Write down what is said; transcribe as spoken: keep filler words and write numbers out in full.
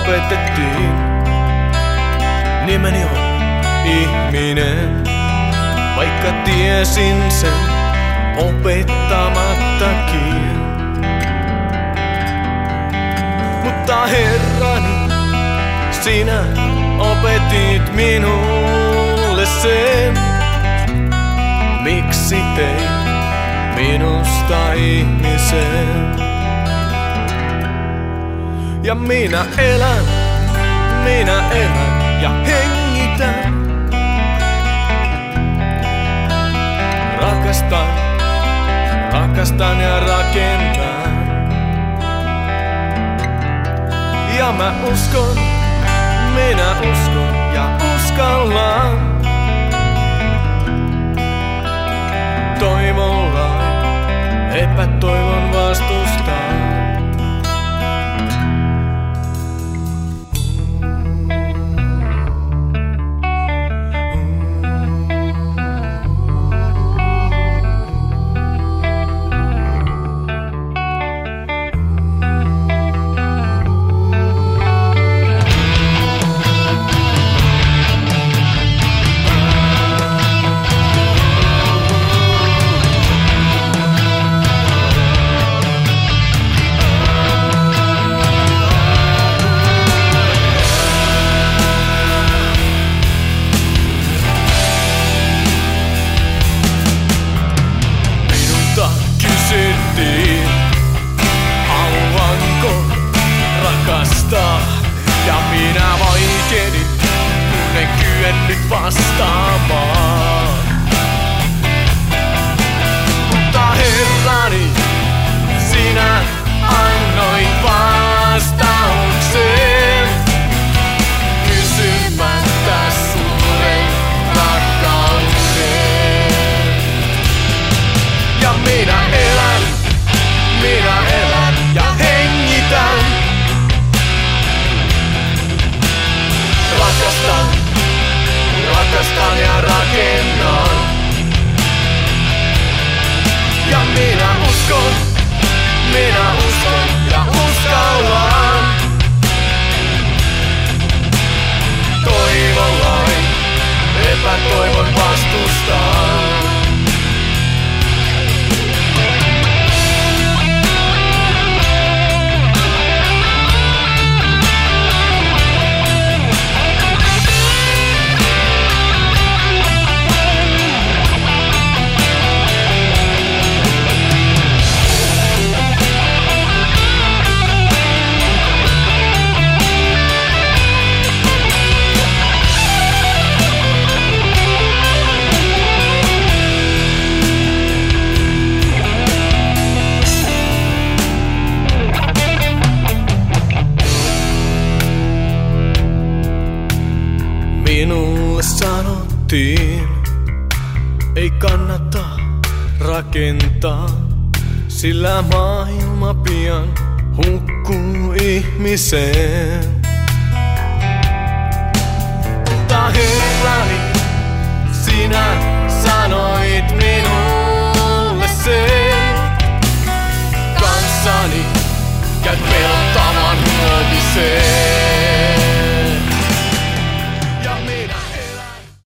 opetettiin. Nimeni on ihminen, vaikka tiesin sen opettamattakin. Mutta Herrani, sinä opetit minulle sen, miksi teit minusta ihmisen. Ja minä elän, minä elän ja hengitän. Rakastan, rakastan ja rakennan. Ja mä uskon, minä uskon ja uskallan. Toivolla epätoivon vastustaa. Haluanko rakastaa? Ja minä vaikenin, kun en kyennyt vastaamaan. Mutta Herrani, sinä annoit vastauksen kysymättä suuren rakkauden. Ja minä elän, minä elän ja hengitän. Rakastan, rakastan ja rakennan. Ja minä uskon, minä uskon ja uskallan. Toivollain epätoivon vastustaa. Minulle sanottiin, ei kannata rakentaa, sillä maailma pian hukkuu ihmiseen. Mutta Herrani, sinä sanoit minulle sen, kanssani käyt peltavan huomiseen.